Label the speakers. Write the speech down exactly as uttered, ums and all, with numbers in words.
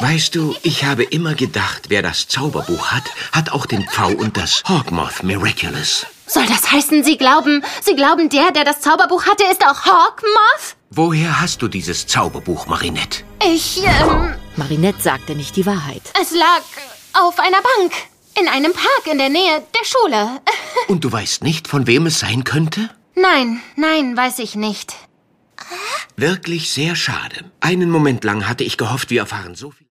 Speaker 1: Weißt du, ich habe immer gedacht, wer das Zauberbuch hat, hat auch den Pfau und das Hawkmoth Miraculous.
Speaker 2: Soll das heißen, Sie glauben, Sie glauben, der, der das Zauberbuch hatte, ist auch Hawkmoth?
Speaker 1: Woher hast du dieses Zauberbuch, Marinette?
Speaker 2: Ich, ähm...
Speaker 3: Marinette sagte nicht die Wahrheit.
Speaker 2: Es lag auf einer Bank. In einem Park in der Nähe der Schule.
Speaker 1: Und du weißt nicht, von wem es sein könnte?
Speaker 2: Nein, nein, weiß ich nicht.
Speaker 1: Wirklich sehr schade. Einen Moment lang hatte ich gehofft, wir erfahren so viel.